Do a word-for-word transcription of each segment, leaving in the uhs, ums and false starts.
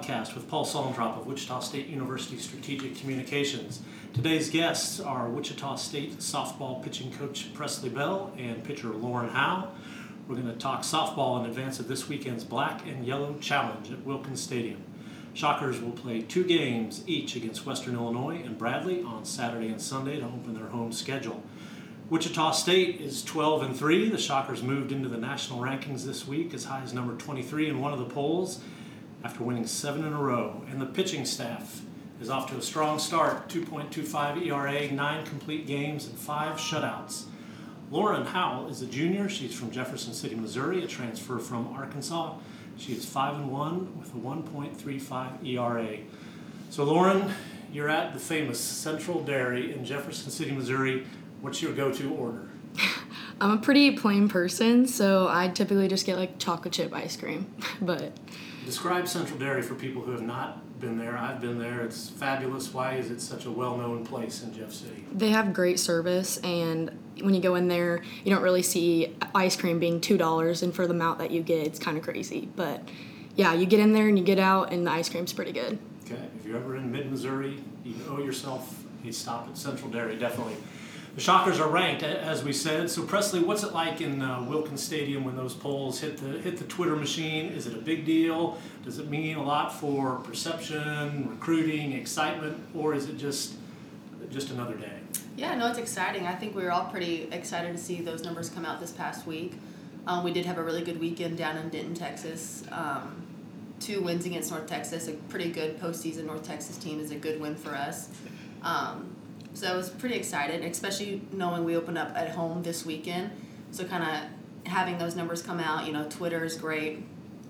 podcast with Paul Solendrop of Wichita State University Strategic Communications. Today's guests are Wichita State softball pitching coach Presley Bell and pitcher Lauren Howe. We're going to talk softball in advance of this weekend's Black and Yellow Challenge at Wilkins Stadium. Shockers will play two games each against Western Illinois and Bradley on Saturday and Sunday to open their home schedule. Wichita State is twelve and three. The Shockers moved into the national rankings this week as high as number twenty-three in one of the polls after winning seven in a row. And the pitching staff is off to a strong start, two point two five E R A, nine complete games, and five shutouts. Lauren Howe is a junior. She's from Jefferson City, Missouri, a transfer from Arkansas. She is five and one with a one point three five E R A. So Lauren, you're at the famous Central Dairy in Jefferson City, Missouri. What's your go-to order? I'm a pretty plain person, so I typically just get like chocolate chip ice cream. But describe Central Dairy for people who have not been there. I've been there. It's fabulous. Why is it such a well-known place in Jeff City? They have great service, and when you go in there, you don't really see ice cream being two dollars, and for the amount that you get, it's kind of crazy. But yeah, you get in there and you get out, and the ice cream's pretty good. Okay. If you're ever in mid-Missouri, you owe yourself a stop at Central Dairy, definitely. The Shockers are ranked, as we said. So, Presley, what's it like in uh, Wilkins Stadium when those polls hit the hit the Twitter machine? Is it a big deal? Does it mean a lot for perception, recruiting, excitement, or is it just just another day? Yeah, no, it's exciting. I think we were all pretty excited to see those numbers come out this past week. Um, we did have a really good weekend down in Denton, Texas. Um, two wins against North Texas. A pretty good postseason North Texas team is a good win for us. Um, So I was pretty excited, especially knowing we open up at home this weekend. So kind of having those numbers come out, you know, Twitter is great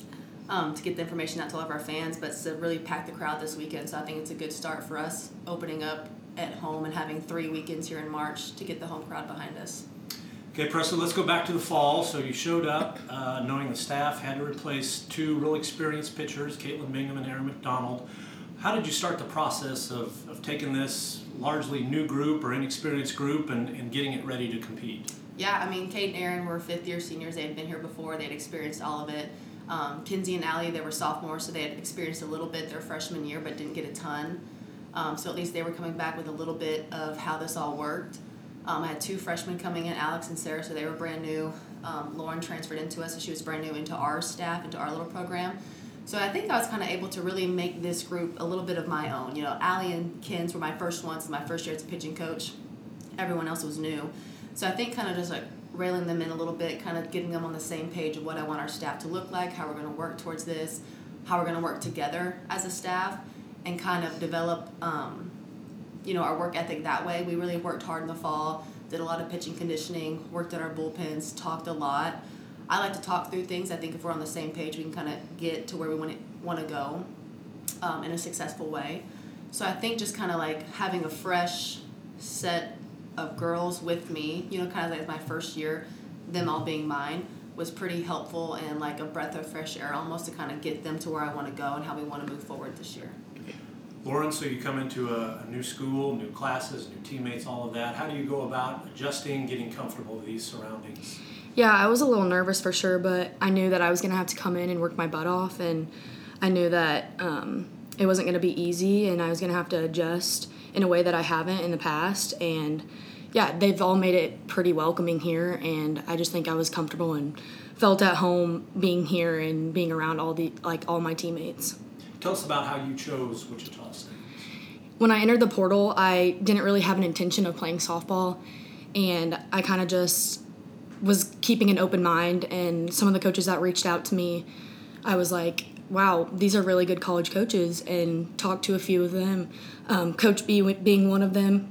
um, to get the information out to all of our fans, but to really pack the crowd this weekend. So I think it's a good start for us opening up at home and having three weekends here in March to get the home crowd behind us. Okay, Presley, let's go back to the fall. So you showed up uh, knowing the staff had to replace two real experienced pitchers, Caitlin Bingham and Aaron McDonald. How did you start the process of, of taking this largely new group or inexperienced group and, and getting it ready to compete? Yeah, I mean, Kate and Aaron were fifth-year seniors. They had been here before. They had experienced all of it. Um, Kinsey and Allie, they were sophomores, so they had experienced a little bit their freshman year but didn't get a ton. Um, so at least they were coming back with a little bit of how this all worked. Um, I had two freshmen coming in, Alex and Sarah, so they were brand new. Um, Lauren transferred into us, so she was brand new into our staff, into our little program. So I think I was kind of able to really make this group a little bit of my own. You know, Allie and Kins were my first ones, my first year as a pitching coach. Everyone else was new. So I think kind of just like railing them in a little bit, kind of getting them on the same page of what I want our staff to look like, how we're going to work towards this, how we're going to work together as a staff, and kind of develop, um, you know, our work ethic that way. We really worked hard in the fall, did a lot of pitching conditioning, worked at our bullpens, talked a lot. I like to talk through things. I think if we're on the same page, we can kind of get to where we want to want to go um, in a successful way. So I think just kind of like having a fresh set of girls with me, you know, kind of like my first year, them all being mine, was pretty helpful and like a breath of fresh air almost to kind of get them to where I want to go and how we want to move forward this year. Lauren, so you come into a, a new school, new classes, new teammates, all of that. How do you go about adjusting, getting comfortable with these surroundings? Yeah, I was a little nervous for sure, but I knew that I was going to have to come in and work my butt off, and I knew that um, it wasn't going to be easy, and I was going to have to adjust in a way that I haven't in the past. And yeah, they've all made it pretty welcoming here, and I just think I was comfortable and felt at home being here and being around all the like all my teammates. Tell us about how you chose Wichita State. When I entered the portal, I didn't really have an intention of playing softball, and I kind of just was keeping an open mind, and some of the coaches that reached out to me, I was like, wow, these are really good college coaches, and talked to a few of them, um, Coach B being one of them,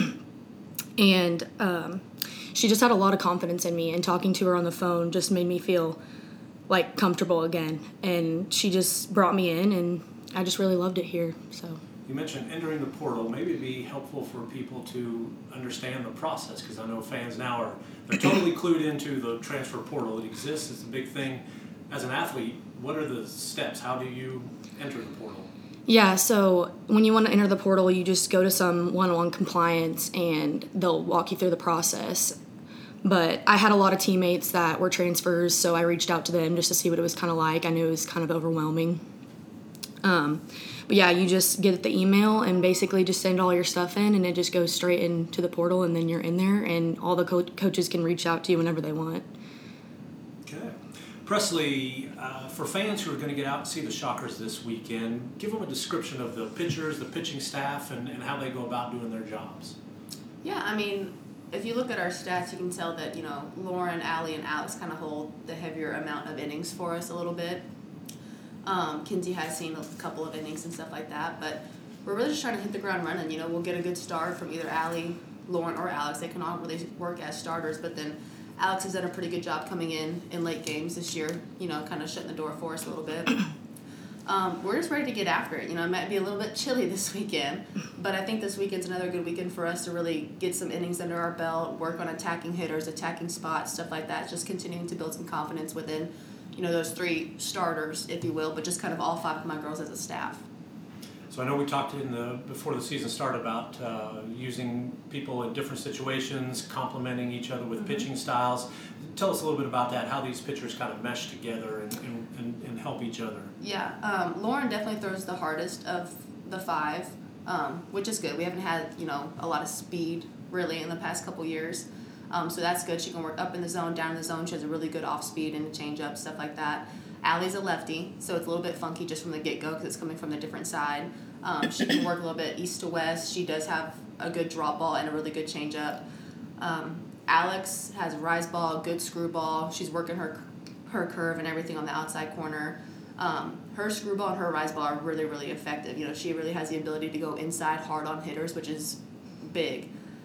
and um, she just had a lot of confidence in me, and talking to her on the phone just made me feel like comfortable again, and she just brought me in, and I just really loved it here. So you mentioned entering the portal. Maybe it'd be helpful for people to understand the process, because I know fans now are they're totally clued into the transfer portal. It exists. It's a big thing. As an athlete, what are the steps? How do you enter the portal? Yeah, so when you want to enter the portal, you just go to some one-on-one compliance, and they'll walk you through the process. But I had a lot of teammates that were transfers, so I reached out to them just to see what it was kind of like. I knew it was kind of overwhelming. Um, but yeah, you just get the email and basically just send all your stuff in, and it just goes straight into the portal, and then you're in there, and all the co- coaches can reach out to you whenever they want. Okay. Presley, uh, for fans who are going to get out and see the Shockers this weekend, give them a description of the pitchers, the pitching staff, and, and how they go about doing their jobs. Yeah, I mean, if you look at our stats, you can tell that, you know, Lauren, Allie, and Alex kind of hold the heavier amount of innings for us a little bit. Um, Kinsey has seen a couple of innings and stuff like that, but we're really just trying to hit the ground running. You know, we'll get a good start from either Allie, Lauren, or Alex. They can all really work as starters, but then Alex has done a pretty good job coming in in late games this year, you know, kind of shutting the door for us a little bit. Um, we're just ready to get after it. You know, it might be a little bit chilly this weekend, but I think this weekend's another good weekend for us to really get some innings under our belt, work on attacking hitters, attacking spots, stuff like that, just continuing to build some confidence within, you know, those three starters, if you will, but just kind of all five of my girls as a staff. So I know we talked in the before the season started about uh, using people in different situations, complementing each other with mm-hmm. pitching styles. Tell us a little bit about that, how these pitchers kind of mesh together and, and, and, and help each other. Yeah, um, Lauren definitely throws the hardest of the five, um, which is good. We haven't had, you know, a lot of speed really in the past couple years. Um, so that's good. She can work up in the zone, down in the zone. She has a really good off speed and a change up, stuff like that. Allie's a lefty, so it's a little bit funky just from the get-go because it's coming from the different side. Um, she can work a little bit east to west. She does have a good drop ball and a really good change up. Um, Alex has a rise ball, good screwball. She's working her her curve and everything on the outside corner. Um, her screwball and her rise ball are really, really effective. You know, she really has the ability to go inside hard on hitters, which is big.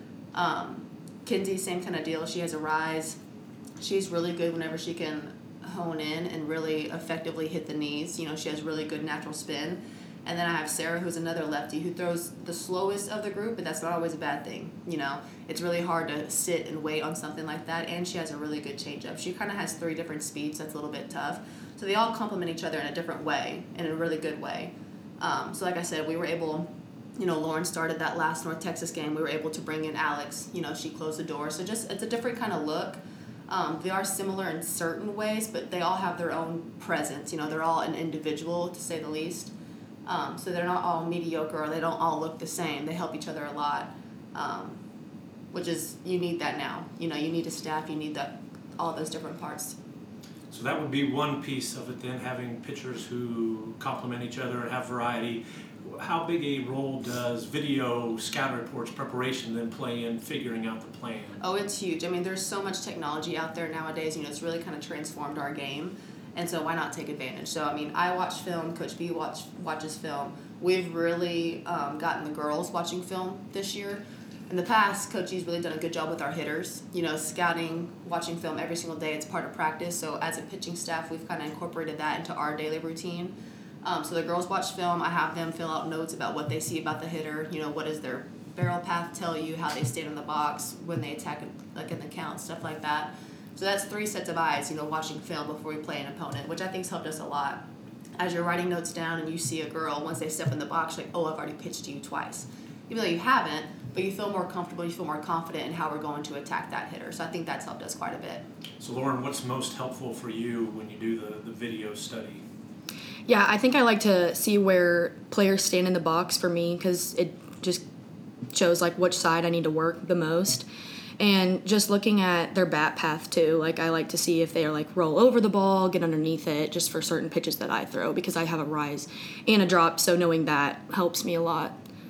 Um, Kinsey, same kind of deal. She has a rise. She's really good whenever she can hone in and really effectively hit the knees. You know, she has really good natural spin. And then I have Sarah, who's another lefty, who throws the slowest of the group, but that's not always a bad thing. You know, it's really hard to sit and wait on something like that, and she has a really good changeup. She kind of has three different speeds. That's a little bit tough. So they all complement each other in a different way, in a really good way. Um, so like I said, we were able, you know, Lauren started that last North Texas game. We were able to bring in Alex. You know, she closed the door. So just it's a different kind of look. Um, they are similar in certain ways, but they all have their own presence. You know, they're all an individual, to say the least. Um, so they're not all mediocre, or they don't all look the same. They help each other a lot, um, which is, you need that now. You know, you need a staff, you need that, all those different parts. So that would be one piece of it then, having pitchers who complement each other and have variety. How big a role does video, scout reports, preparation then play in figuring out the plan? Oh, it's huge. I mean, there's so much technology out there nowadays. You know, it's really kind of transformed our game. And so why not take advantage? So, I mean, I watch film. Coach B watch, watches film. We've really um, gotten the girls watching film this year. In the past, Coach E's really done a good job with our hitters. You know, scouting, watching film every single day. It's part of practice. So as a pitching staff, we've kind of incorporated that into our daily routine. Um, so the girls watch film. I have them fill out notes about what they see about the hitter. You know, what does their barrel path tell you, how they stand in the box, when they attack, like in the count, stuff like that. So that's three sets of eyes, you know, watching film before we play an opponent, which I think's helped us a lot. As you're writing notes down and you see a girl, once they step in the box, you're like, oh, I've already pitched to you twice. Even though you haven't, but you feel more comfortable, you feel more confident in how we're going to attack that hitter. So I think that's helped us quite a bit. So Lauren, what's most helpful for you when you do the, the video study? Yeah, I think I like to see where players stand in the box for me, because it just shows like which side I need to work the most. And just looking at their bat path too, like I like to see if they are like roll over the ball, get underneath it, just for certain pitches that I throw, because I have a rise and a drop, so knowing that helps me a lot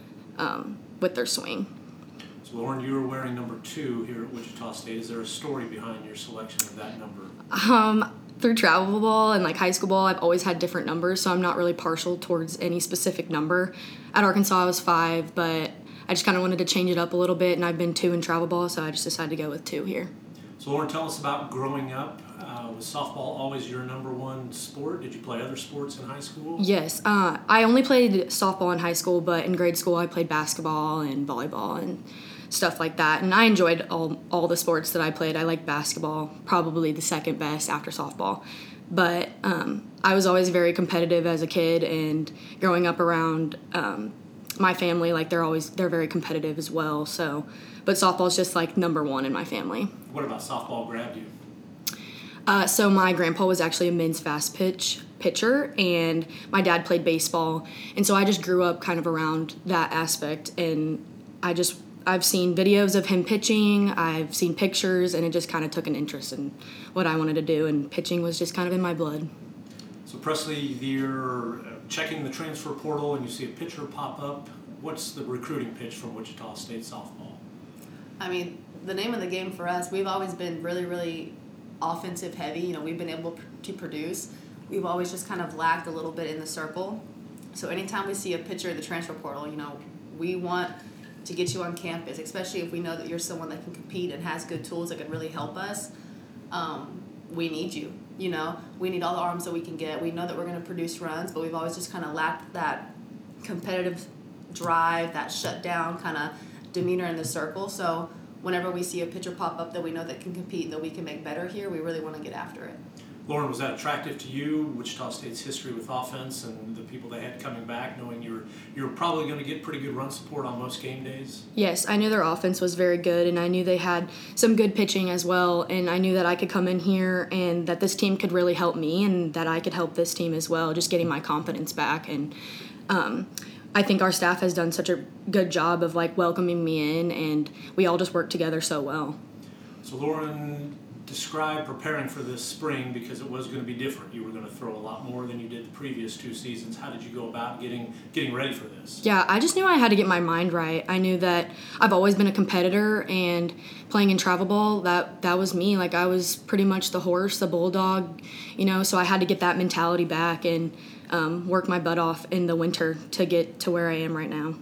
um, with their swing. So Lauren, you were wearing number two here at Wichita State. Is there a story behind your selection of that number? Um, through travel ball and like high school ball, I've always had different numbers, so I'm not really partial towards any specific number. At Arkansas, I was five, but I just kind of wanted to change it up a little bit, and I've been two in travel ball, so I just decided to go with two here. So Lauren, tell us about growing up. Uh, was softball always your number one sport? Did you play other sports in high school? Yes. Uh, I only played softball in high school, but in grade school I played basketball and volleyball and stuff like that. And I enjoyed all, all the sports that I played. I liked basketball, probably the second best after softball. But um, I was always very competitive as a kid, and growing up around um, my family, like they're always they're very competitive as well. So, but softball's just like number one in my family. What about softball grabbed you? Uh, so my grandpa was actually a men's fast pitch pitcher, and my dad played baseball, and so I just grew up kind of around that aspect, and I just I've seen videos of him pitching, I've seen pictures, and it just kind of took an interest in what I wanted to do, and pitching was just kind of in my blood. So Presley, you're checking the transfer portal and you see a pitcher pop up. What's the recruiting pitch from Wichita State softball? I mean, the name of the game for us, we've always been really, really offensive heavy. You know, we've been able to produce. We've always just kind of lacked a little bit in the circle. So anytime we see a pitcher in the transfer portal, you know, we want to get you on campus, especially if we know that you're someone that can compete and has good tools that can really help us. Um, we need you, you know. We need all the arms that we can get. We know that we're going to produce runs, but we've always just kind of lacked that competitive drive, that shutdown kind of demeanor in the circle. So whenever we see a pitcher pop up that we know that can compete, that we can make better here, we really want to get after it. Lauren, was that attractive to you, Wichita State's history with offense and the people they had coming back, knowing you were, you were probably going to get pretty good run support on most game days? Yes, I knew their offense was very good, and I knew they had some good pitching as well, and I knew that I could come in here and that this team could really help me and that I could help this team as well, just getting my confidence back. And um, I think our staff has done such a good job of like welcoming me in, and we all just work together so well. So Lauren, describe preparing for this spring, because it was going to be different. You were going to throw a lot more than you did the previous two seasons. How did you go about getting getting ready for this? Yeah, I just knew I had to get my mind right. I knew that I've always been a competitor, and playing in travel ball, that that was me. Like, I was pretty much the horse, the bulldog, you know, so I had to get that mentality back and um, work my butt off in the winter to get to where I am right now.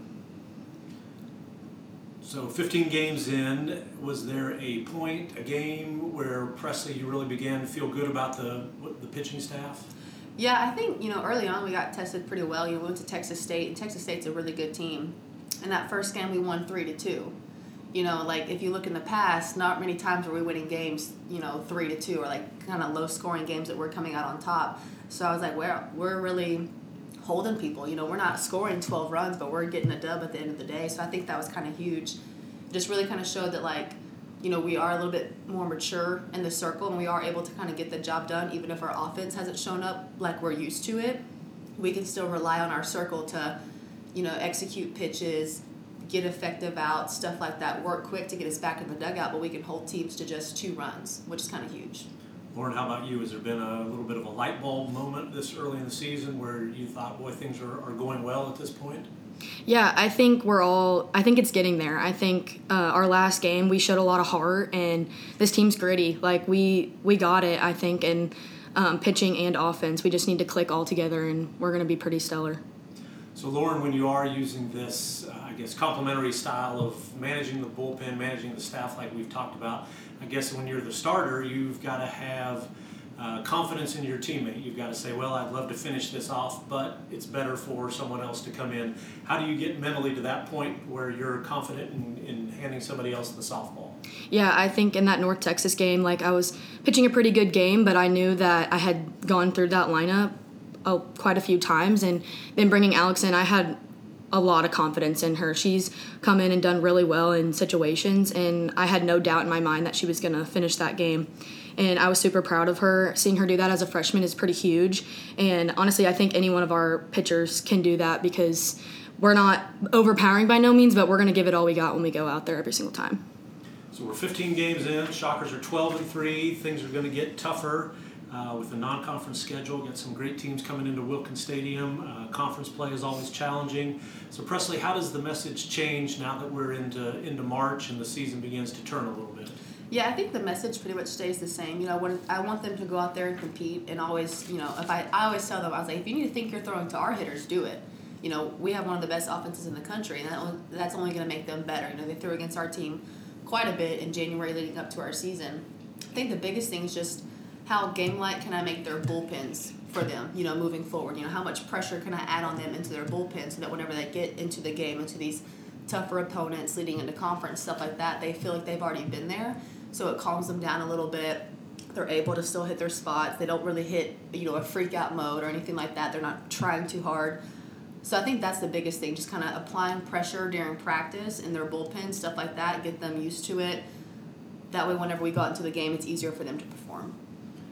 So fifteen games in, was there a point, a game, where Presley, you really began to feel good about the the pitching staff? Yeah, I think, you know, early on we got tested pretty well. You know, we went to Texas State, and Texas State's a really good team. And that first game we won three to two. You know, like if you look in the past, not many times were we winning games, you know, three to two, or like kind of low scoring games that we're coming out on top. So I was like, we're we're really holding people. You know, we're not scoring twelve runs, but we're getting a dub at the end of the day. So I think that was kind of huge. Just really kind of showed that, like, you know, we are a little bit more mature in the circle, and we are able to kind of get the job done. Even if our offense hasn't shown up like we're used to it, we can still rely on our circle to, you know, execute pitches, get effective outs, stuff like that, work quick to get us back in the dugout, but we can hold teams to just two runs, which is kind of huge. Lauren, how about you? Has there been a little bit of a light bulb moment this early in the season where you thought, boy, things are, are going well at this point? Yeah, I think we're all, I think it's getting there. I think uh, our last game, we showed a lot of heart, and this team's gritty. Like, we, we got it, I think, in um, pitching and offense. We just need to click all together, and we're going to be pretty stellar. So, Lauren, when you are using this, uh, I guess, complementary style of managing the bullpen, managing the staff like we've talked about, I guess when you're the starter, you've got to have uh, confidence in your teammate. You've got to say, well, I'd love to finish this off, but it's better for someone else to come in. How do you get mentally to that point where you're confident in, in handing somebody else the softball? Yeah, I think in that North Texas game, like, I was pitching a pretty good game, but I knew that I had gone through that lineup oh, quite a few times, and then bringing Alex in, I had a lot of confidence in her. She's come in and done really well in situations, and I had no doubt in my mind that she was going to finish that game. And I was super proud of her. Seeing her do that as a freshman is pretty huge. And honestly, I think any one of our pitchers can do that, because we're not overpowering by no means, but we're going to give it all we got when we go out there every single time. So we're fifteen games in. Shockers are twelve and three. Things are going to get tougher uh, with the non-conference schedule. Got some great teams coming into Wilkins Stadium. Uh, conference play is always challenging. So Presley, how does the message change now that we're into into March and the season begins to turn a little bit? Yeah, I think the message pretty much stays the same. You know, when I want them to go out there and compete, and always, you know, if I, I always tell them, I was like, if you need to think you're throwing to our hitters, do it. You know, we have one of the best offenses in the country, and that, that's only going to make them better. You know, they threw against our team quite a bit in January leading up to our season. I think the biggest thing is just how game-like can I make their bullpens for them, you know, moving forward. You know, how much pressure can I add on them into their bullpen so that whenever they get into the game, into these tougher opponents leading into conference, stuff like that, they feel like they've already been there. So it calms them down a little bit. They're able to still hit their spots. They don't really hit, you know, a freak out mode or anything like that. They're not trying too hard. So I think that's the biggest thing, just kind of applying pressure during practice in their bullpen, stuff like that, get them used to it. That way whenever we go out into the game, it's easier for them to perform.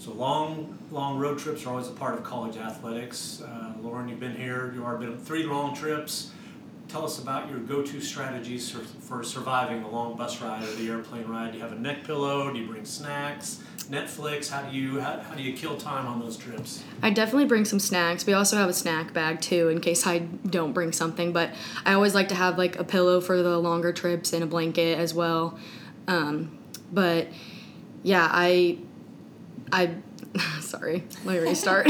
So long, long road trips are always a part of college athletics. Uh, Lauren, you've been here. You are been on three long trips. Tell us about your go-to strategies for, for surviving a long bus ride or the airplane ride. Do you have a neck pillow? Do you bring snacks? Netflix? How do you how, how do you kill time on those trips? I definitely bring some snacks. We also have a snack bag too in case I don't bring something. But I always like to have like a pillow for the longer trips and a blanket as well. Um, but yeah, I I sorry, let me restart.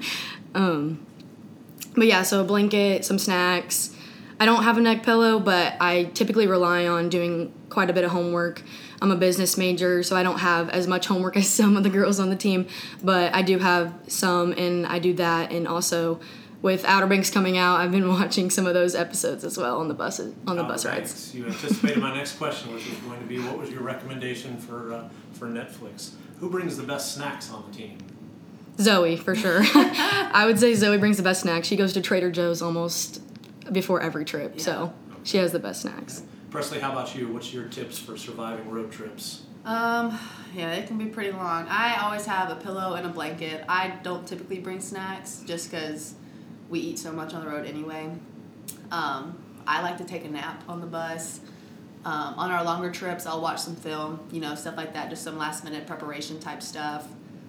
um, but yeah, so a blanket, some snacks. I don't have a neck pillow, but I typically rely on doing quite a bit of homework. I'm a business major, so I don't have as much homework as some of the girls on the team, but I do have some, and I do that. And also, with Outer Banks coming out, I've been watching some of those episodes as well on the buses, on the Outer bus Banks. rides. You anticipated my next question, which was going to be, what was your recommendation for uh, for Netflix? Who brings the best snacks on the team? Zoe, for sure. I would say Zoe brings the best snacks. She goes to Trader Joe's almost before every trip, yeah. So she has the best snacks. Okay. Presley, how about you? What's your tips for surviving road trips? Um, yeah, it can be pretty long. I always have a pillow and a blanket. I don't typically bring snacks just because we eat so much on the road anyway. Um, I like to take a nap on the bus. Um, on our longer trips, I'll watch some film, you know, stuff like that, just some last-minute preparation type stuff.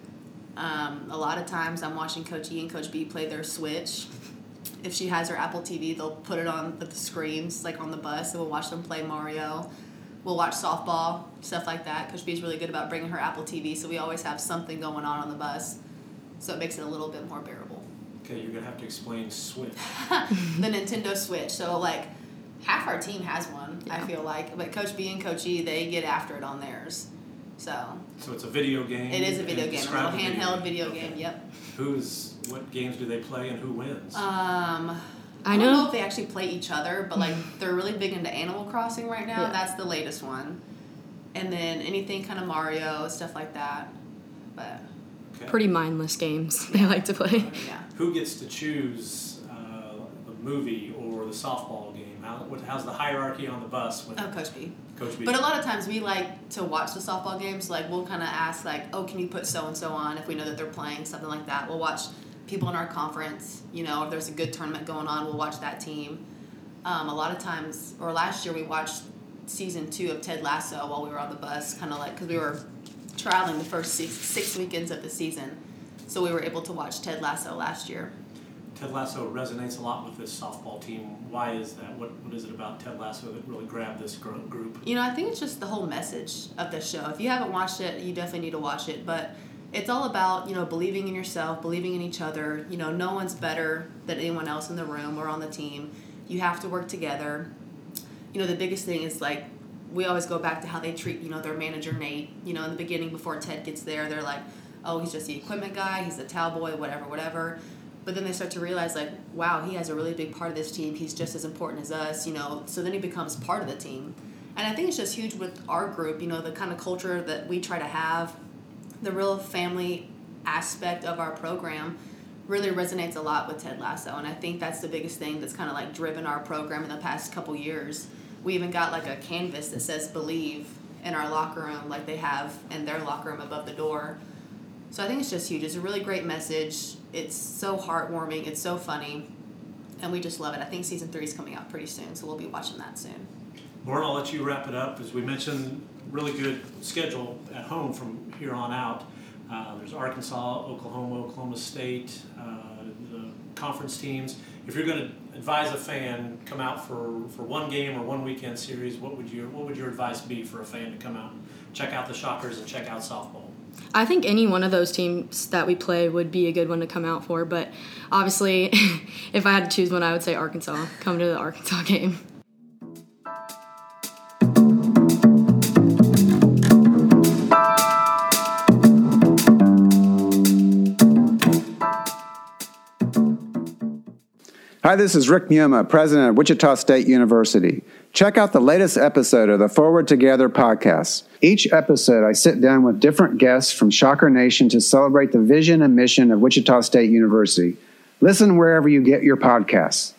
Um, a lot of times I'm watching Coach E and Coach B play their Switch. If she has her Apple T V, they'll put it on the screens, like on the bus, and we'll watch them play Mario. We'll watch softball, stuff like that. Coach B is really good about bringing her Apple T V, so we always have something going on on the bus. So it makes it a little bit more bearable. Okay, you're going to have to explain Switch. The Nintendo Switch. So, like, half our team has one, yeah. I feel like. But Coach B and Coach E, they get after it on theirs. So So it's a video game? It is a video game, a little the handheld video, video game, okay. game, yep. Who's, what games do they play and who wins? Um, I, I don't know. know if they actually play each other, but like they're really big into Animal Crossing right now. Yeah. That's the latest one. And then anything kind of Mario, stuff like that. But Okay. Pretty mindless games they like to play. yeah. Who gets to choose uh, the movie or the softball game? How, what, how's the hierarchy on the bus with Oh, Coach B. Coach B? But a lot of times we like to watch the softball games. Like we'll kind of ask like, oh, can you put so and so on if we know that they're playing something like that. We'll watch people in our conference. You know, if there's a good tournament going on, we'll watch that team. Um, a lot of times, or last year we watched season two of Ted Lasso while we were on the bus, kind of like because we were traveling the first six, six weekends of the season, so we were able to watch Ted Lasso last year. Ted Lasso resonates a lot with this softball team. Why is that? What What is it about Ted Lasso that really grabbed this gr- group? You know, I think it's just the whole message of the show. If you haven't watched it, you definitely need to watch it. But it's all about, you know, believing in yourself, believing in each other. You know, no one's better than anyone else in the room or on the team. You have to work together. You know, the biggest thing is, like, we always go back to how they treat, you know, their manager, Nate. You know, in the beginning, before Ted gets there, they're like, oh, he's just the equipment guy, he's the towel boy, whatever, whatever. But then they start to realize, like, wow, he has a really big part of this team. He's just as important as us, you know. So then he becomes part of the team. And I think it's just huge with our group, you know, the kind of culture that we try to have, the real family aspect of our program really resonates a lot with Ted Lasso. And I think that's the biggest thing that's kind of, like, driven our program in the past couple years. We even got, like, a canvas that says believe in our locker room, like they have in their locker room above the door. So I think it's just huge. It's a really great message. It's so heartwarming. It's so funny. And we just love it. I think season three is coming out pretty soon, so we'll be watching that soon. Lauren, I'll let you wrap it up. As we mentioned, really good schedule at home from here on out. Uh, there's Arkansas, Oklahoma, Oklahoma State, uh, the conference teams. If you're going to advise a fan come out for, for one game or one weekend series, what would your what would your advice be for a fan to come out, check out the Shockers and check out softball? I think any one of those teams that we play would be a good one to come out for, but obviously if I had to choose one, I would say Arkansas. Come to the Arkansas game. Hi, this is Rick Miuma, president of Wichita State University. Check out the latest episode of the Forward Together podcast. Each episode, I sit down with different guests from Shocker Nation to celebrate the vision and mission of Wichita State University. Listen wherever you get your podcasts.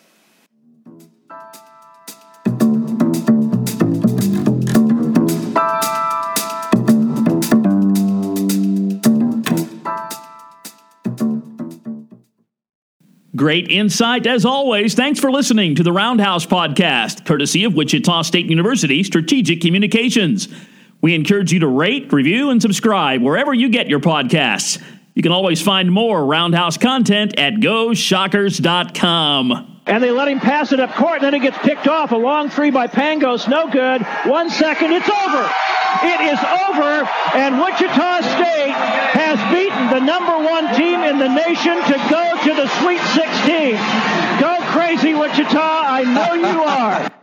Great insight as always. Thanks for listening to the Roundhouse Podcast, courtesy of Wichita State University Strategic Communications. We encourage you to rate, review, and subscribe wherever you get your podcasts. You can always find more Roundhouse content at go shockers dot com. And they let him pass it up court, and then it gets picked off. A long three by Pangos, no good. One second, it's over. It is over, and Wichita State has beaten the number one team in the nation to go to the Sweet sixteen. Go crazy, Wichita. I know you are.